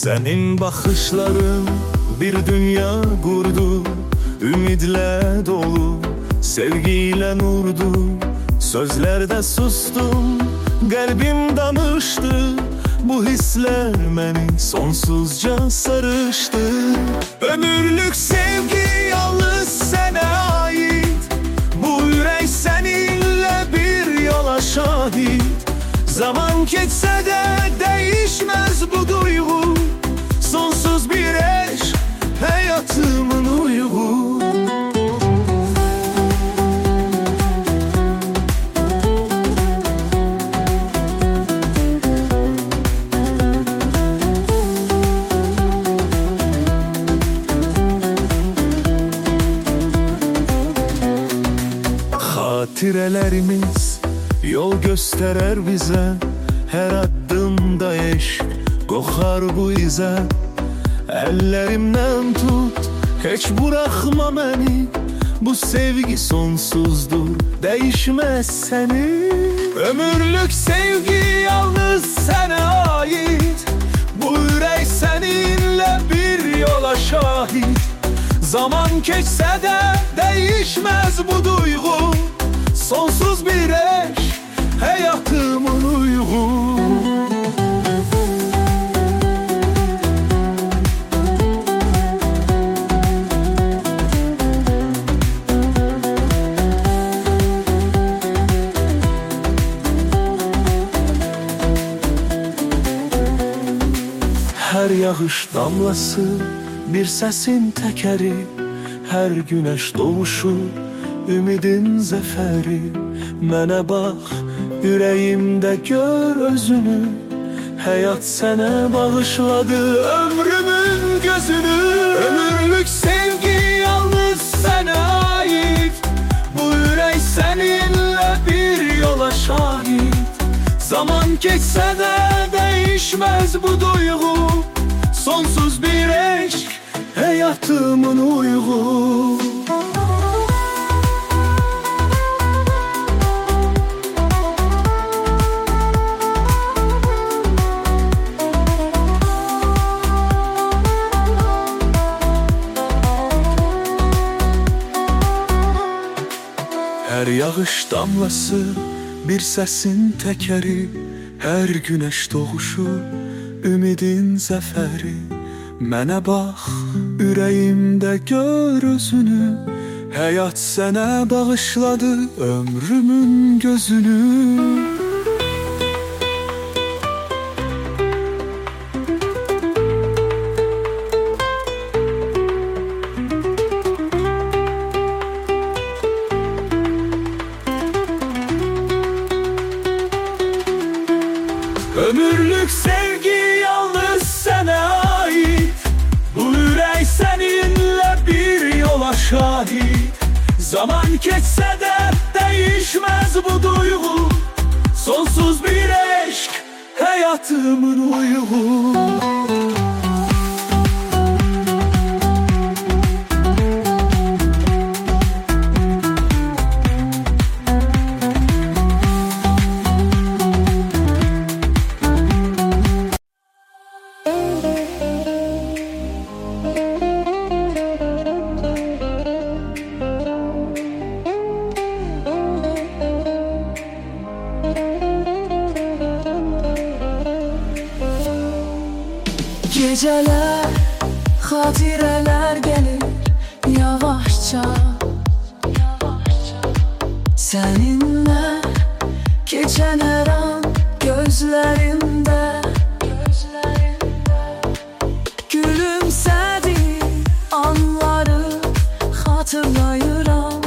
Senin bakışların bir dünya kurdu, ümidle dolu, sevgiyle nurdu. Sözlerde sustum, kalbim danıştı. Bu hisler beni sonsuzca sarıştı. Ömürlük sevgi yalnız sana ait. Bu yürek seninle bir yola şahit. Zaman geçse de değişmez bu duygu. Sonsuz bir eşk, hayatımın uygu. Hatirelerimiz yol gösterer bize. Her adımda eşk kokar bu ize. Ellerimden tut, hiç bırakma beni. Bu sevgi sonsuzdur, değişmez seni. Ömürlük sevgi yalnız sana ait. Bu yürek seninle bir yola şahit. Zaman geçse de değişmez bu duygu. Sonsuz bir eşk, hayatımın uygu. Her yağış damlası bir sesin tekeri. Her güneş doğuşu ümidin zeferi. Mənə bax, yüreğimde gör özünü. Hayat sana bağışladı ömrümün gözünü. Ömürlük sevgi yalnız sana ait. Bu yürek seninle bir yola şahit. Zaman geçse de değişmez bu duygu. Sonsuz bir eşk, hayatımın uygu. Her yağış damlası bir sesin tekeri. Her güneş doğuşu ümidin zeferi. Mənə bax, yüreğimde gör özünü. Hayat sana bağışladı ömrümün gözünü. Ömürlük sevgi yalnız sana ait. Bu yürek seninle bir yola şahit. Zaman geçse de değişmez bu duygu. Sonsuz bir eşk, hayatımın uygu. Geceler, hatireler gelir yavaşça. Seninle geçen her an gözlerimde. Gülümsediğin anları hatırlayıram.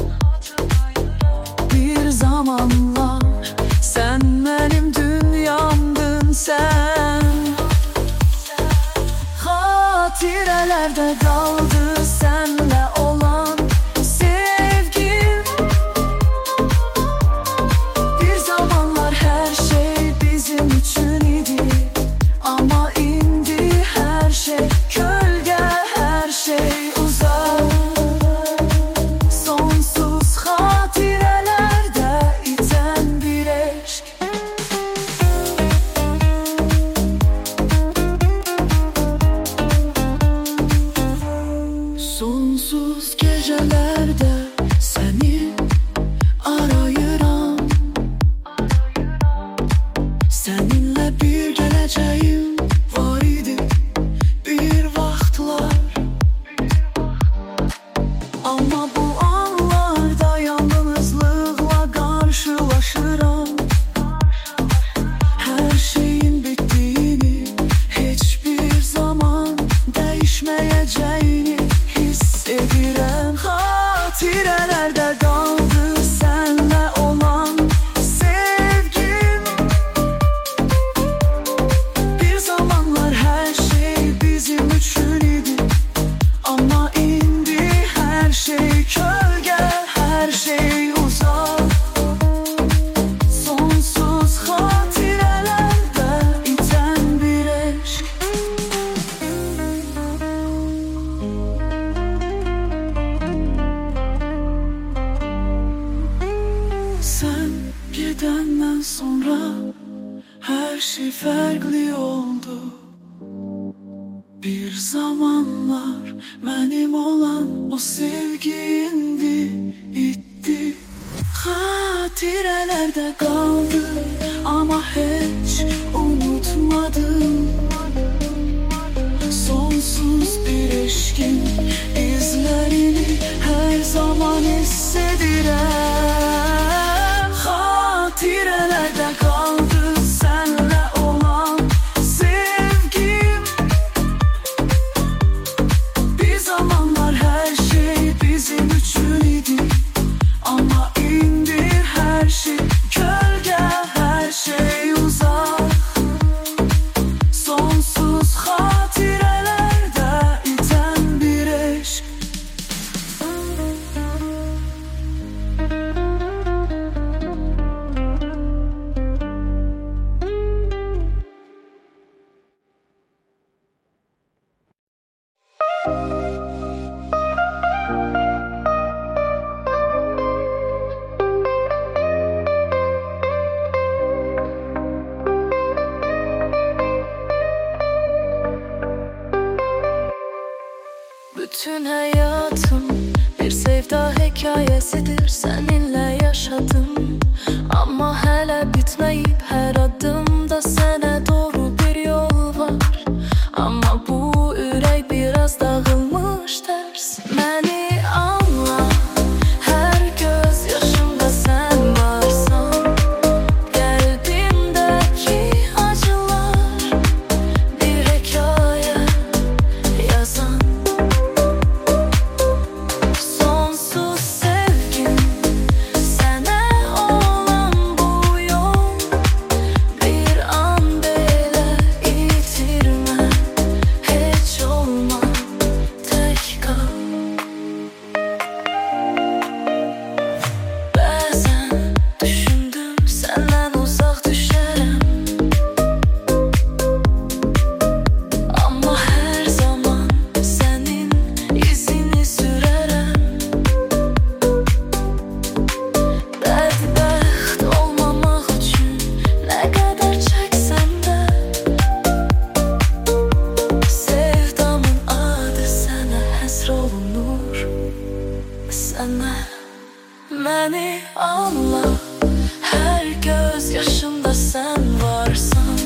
Bir zamanlar sen benim dünyamdın sen. Hatirelerde kaldı senle olan sevgim. Bir zamanlar her şey bizim için idi. Ama indi her şey gölge, her şey uzak. Sonsuz hatirelerde iten bir eşk. bir geleceğim var idi bir vaxtlar. Ama bu anlarda yalnızlıkla karşılaşıram. Her şeyin bittiğini, hiçbir zaman değişmeyeceğini hissedirem. Hatirelerde kaldı senle olan sevgim. Bir zamanlar her şey bizim için idi, ama indi her şey kölge, her şey uzak. Sonsuz hatirelerde iten bir aşk. Sen gidenden sonra her şey farklı oldu. Bir zamanlar benim olan o sevgi indi gitti. Hatirelerde kaldı ama hiç unutmadım. Sonsuz bir aşkın izlerini her zaman hissederim. Hatirelerde kaldı senle olan sevgim. Bir zamanlar her şey bizim için idi, ama indi her şey gölge, her şey uzak. Sonsuz hatirelerde iten bir aşk. Bütün hayatım bir sevda hikayesidir, seninle yaşadım. Ama hala bitmeyip her adımda sana doğru bir yol var. Ama bu ürək biraz dağılmış ters. Beni anla, her göz yaşımda sen varsan. Kalbimdeki acılar bir hikaye yazan. Sonsuz sevgim sana olan bu yol. Bir an bile yitirme, hiç olma, tek kal. Bazen düşündüm senden uzak düşerim, ama her zaman senin izini sürerem. Bədbəxt olmamaq üçün nə qədər çəksəm də, sevdamın adı sənə həsr olunur. Sənə məni anla, hər göz yaşımda sen varsan.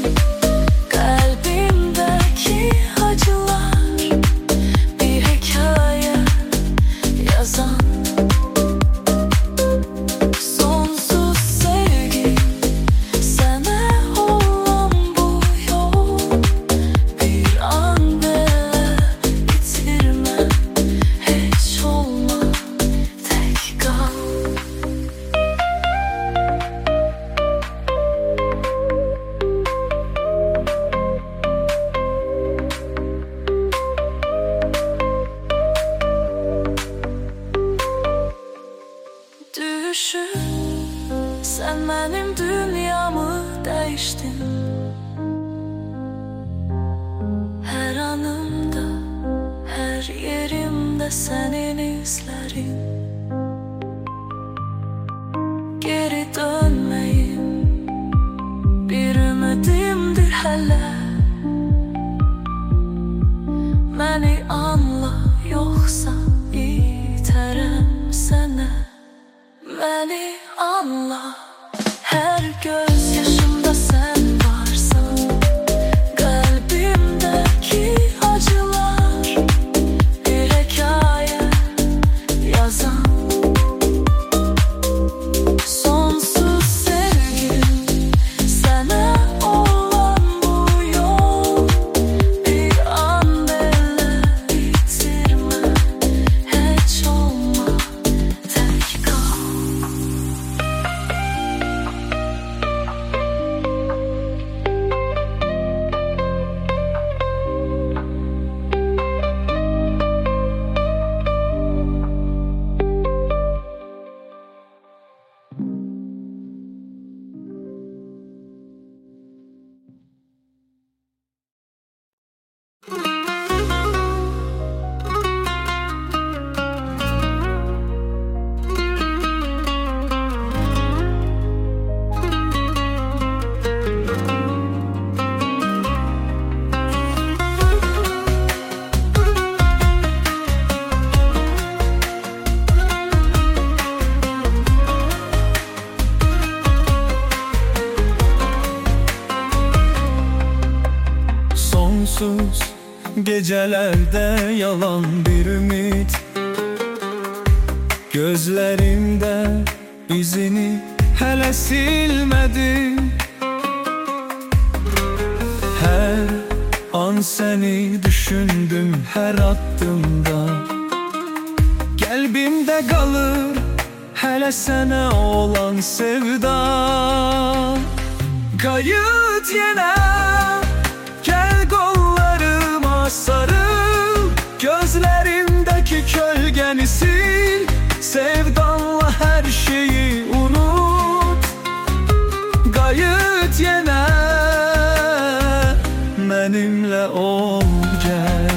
Kalbimdeki acılar bir hikaye yazan. Sonsuz sevgi sana olan bu yol. Bir an bile bitirme, hiç olma, tek kal. Düşün, sen benim dünyamı değiştin. Her anımda, her yerimde senin izlerin. Geri dönmeyim, bir ümidimdir hele. Beni anla, yoksa iterem seni. Beni anla, her göz yaşımda sen varsan. sonsuz gecelerde yalan bir ümit. Gözlerimde izini hele silmedim. Her an seni düşündüm her attığımda. Kalbimde kalır hele sana olan sevda. Kayıt yine gel kollarıma sarıl. Gözlerimdeki kölgeni sil. Sevdanla her şeyi unut. Kayıt yine benimle ol gel.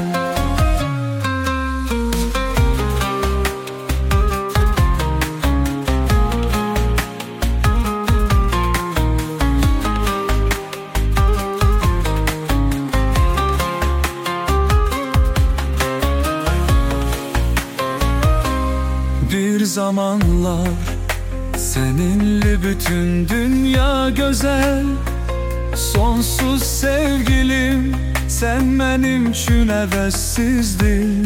Bir zamanlar seninle bütün dünya güzel. Sonsuz sevgilim, sen benim için hevessizdin.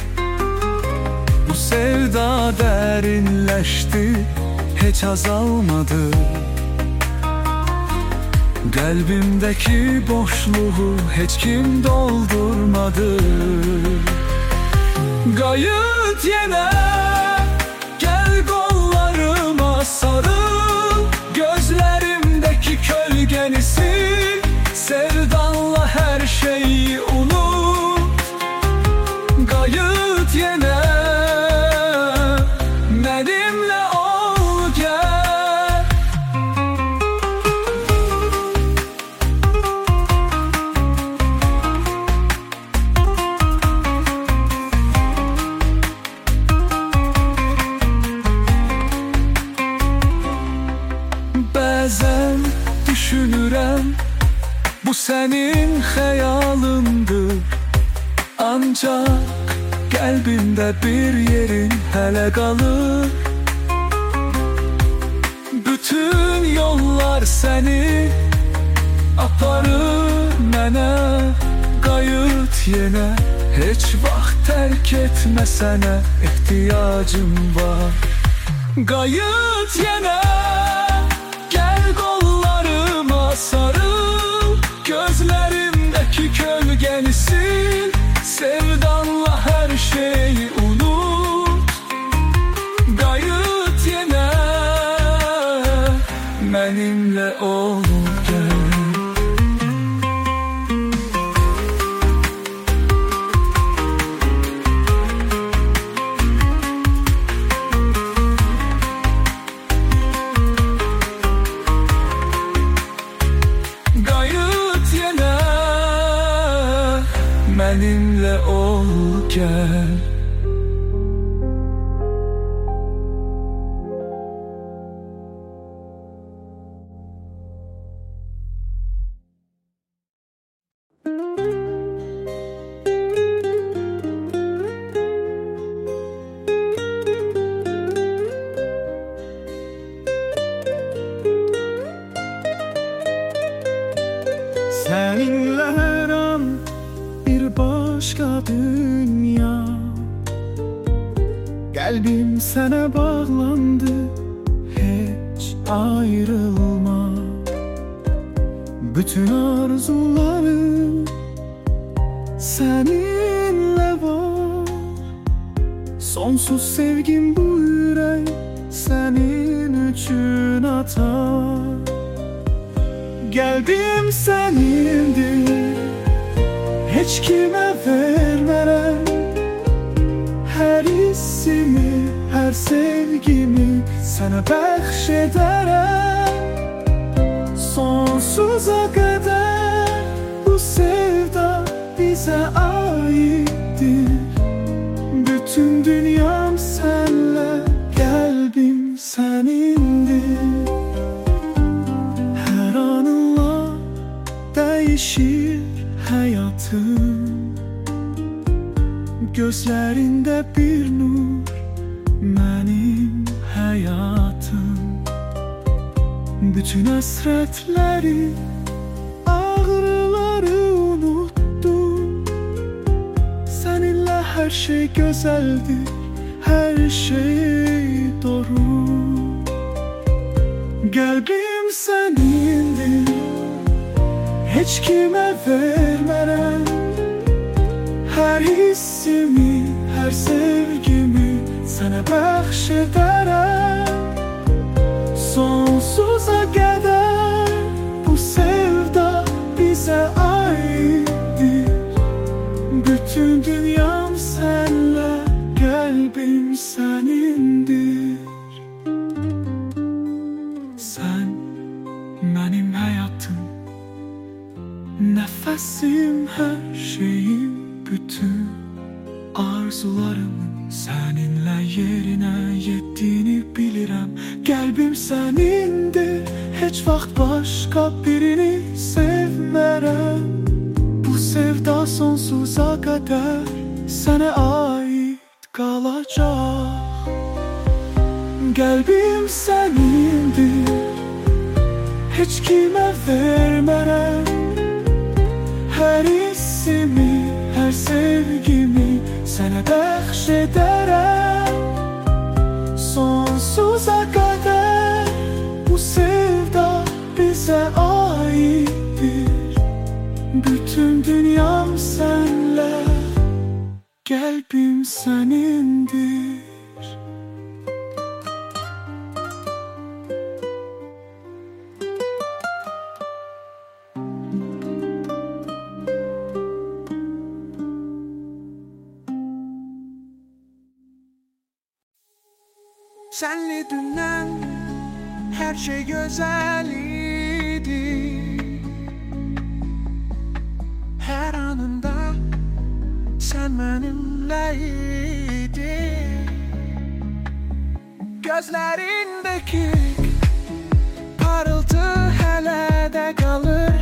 Bu sevda derinleşti, hiç azalmadı. Kalbimdeki boşluğu hiç kim doldurmadı. Kayıt yine gel kollarıma sarıl. Gözlerimdeki kölgeni sil. Sevdanla her şeyi unut. Kayıt yine benimle ol gel. Bazen düşünürüm, bu senin hayalındır. Ancak kalbimde bir yerin hele kalır. Bütün yollar seni aparır mənə. Kayıt yine hiç vaxt terk etmesene, ihtiyacım var. Kayıt yine gel kollarıma sarıl. Gözlerimdeki kölgeni sil. Sevdanla her şeyi unut. Kayıt yine benimle ol gel. Kayıt yine benimle ol gel. Seninle her an bir başka dünya. Kalbim sana bağlandı, hiç ayrılma. Bütün arzularım seninle var. Sonsuz sevgim bu yürek senin için atar. Kalbim senindir, hiç kime vermem. Her hissimi, her sevgimi sana bəxş sonsuza kadar bu sevda bize aittir. Bütün dünyam senle, kalbim senindir. Her anınla değişir hayatım. Gözlerinde bir nur, benim hayatım. Bütün hasretleri, ağrıları unuttum. her şey güzeldir, her şey doğru. Kalbim senindir, hiç kime vermem. Her hissimi, her sevgimi sana bahşederim. Sonsuza kadar bu sevda bize aittir. Bütün dünyam senle, kalbim senindir. Sen benim hayatım, nefesim, her şeyim. Bütün arzularımın seninle yerine yettiğini bilirim. Kalbim senindir, hiç vakt başka birini sevmerem. Bu sevda sonsuza kadar sana ait kalacak. Kalbim senindir, hiç kime vermerem. Her hissimi, her sevgimi sana bahşederim. Sonsuza kadar bu sevda bize aittir. Bütün dünyam senle, kalbim senindir. Senle dünden her şey güzel idi. Her anında sen benimleydin. Gözlerindeki parıltı hele de kalır.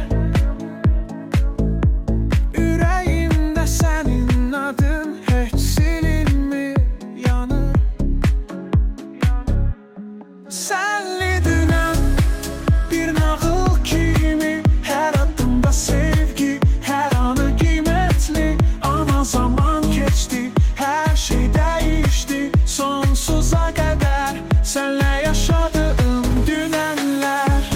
Yüreğimde senin adın hiç silinmi yanır. Senli dünen bir nağıl kimi, her adımda sevgi, her anı kıymetli. Ama zaman geçti, her şey değişti. Sonsuza kadar senle yaşadığım dünenler.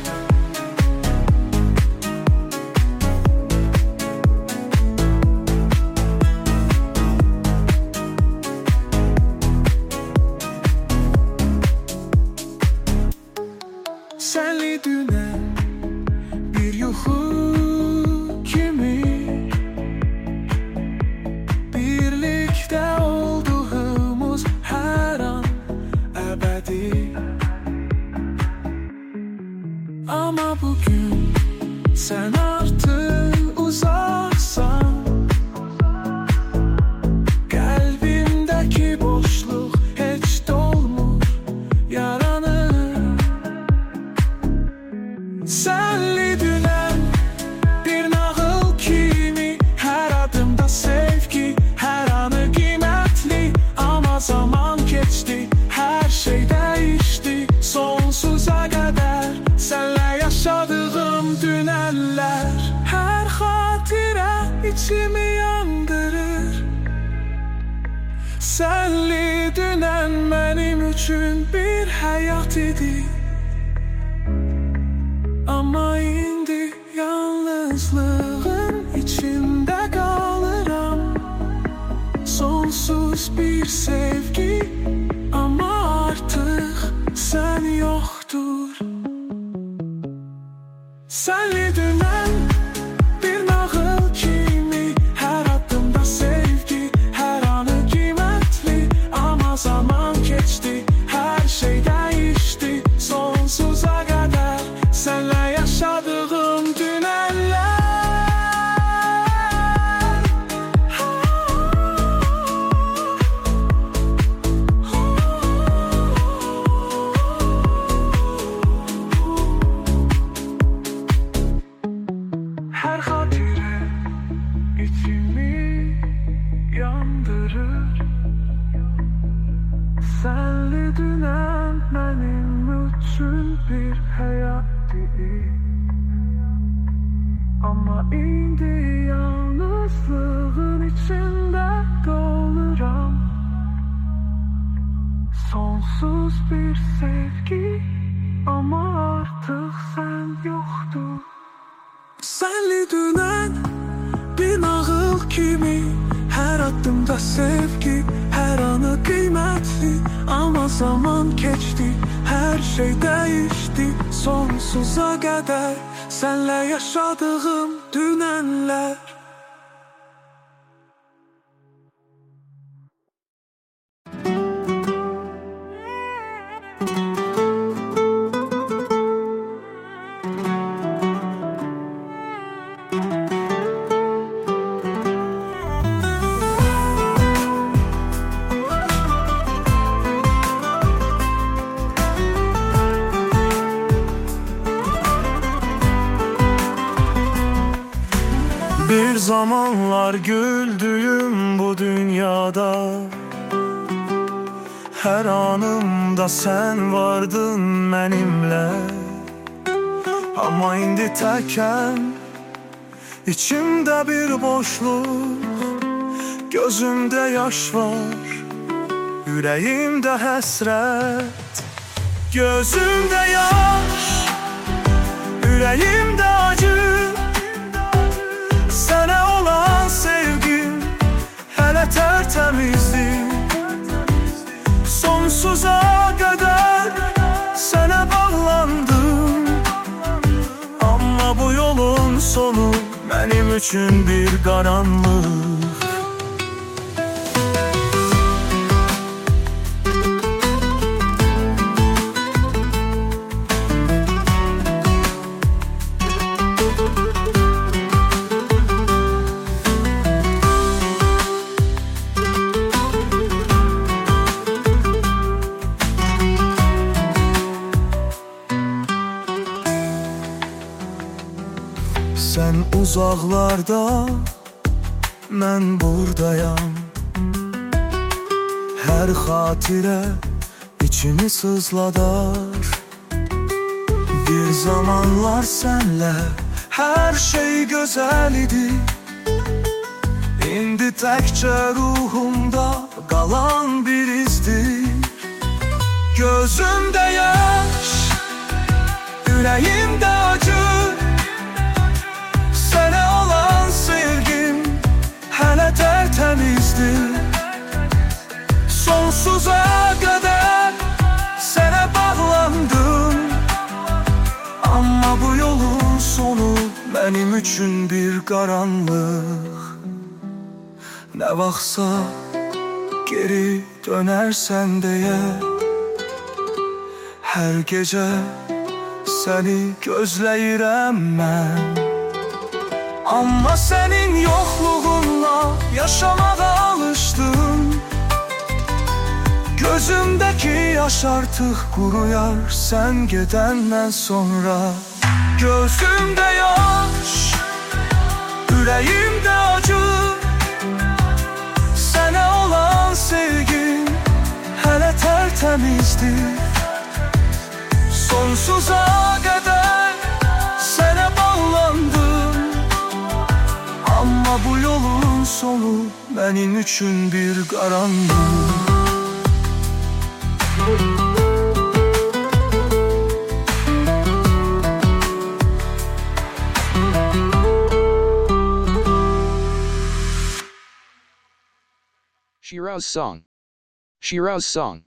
Senli dünen bir yuhu kimi, birlikte olduğumuz her an ebedi. Ama bugün sen artık uzaksan. Kalbimdeki boşluk hiç dolmuş yaranır. Senli dünen bir nağıl kimi, her adımda sevgi, her anı kıymetli. Ama zaman geçti, her şey değişti. Sonsuza kadar senle yaşadığım dünenler. Her hatire içimi yandırır. Senli dünen benim için bir hayat idi. Ama indi yalnızlığın içinde kalırım. Sonsuz bir sevgi, ama artık sen yoktur. Senli dünen bir nağıl kimi, her adımda sevgi, her anı kıymetli. Ama zaman geçti, her şey değişti. Sonsuza kadar senle yaşadığım dünenler. Her hatire içimi yandırır. Senli dünen benim için bir hayat idi. Ama indi yalnızlığın içinde kal. Sonsuz bir sevgi ama artık sen yoktur. Senli dönen bir nağıl kimi, her adımda sevgi, her anı kıymetli. Ama zaman geçti, her şey değişti. Sonsuza kadar senle yaşadığım dünenler. Bir zamanlar güldüğüm bu dünyada, her anımda sen vardın benimle. Ama indi tekken içimde bir boşluk, gözümde yaş var, yüreğimde hasret. Gözümde yaş, yüreğimde acı. Sana olan sevgim hele tertemizdi. Sonsuza kadar sana bağlandım. Ama bu yolun sonu benim için bir karanlık. Sen uzaklarda, mən buradayam. Her hatire içimi sızladar. Bir zamanlar senle her şey güzel idi. İndi tekçe ruhumda kalan bir izdir. Gözümde yaş, yüreğimde acı. Sana olan sevgim hele tertemizdir. Sonsuza kadar sana bağlandım. Ama bu yolun sonu benim için bir karanlık. Ne vaxtsa geri dönersen diye her gece seni gözləyirəm mən. Ama senin yokluğunla yaşamağa alıştım. Gözümdeki yaş artık kuruyar sen gidenden sonra. Gözümde yaş, yüreğimde acı. Sana olan sevgim hele tertemizdir. Sonsuza kadar sana bağlandım. Ama bu yolun sonu benim için bir karanlık. Shiraz Song. Shiraz Song.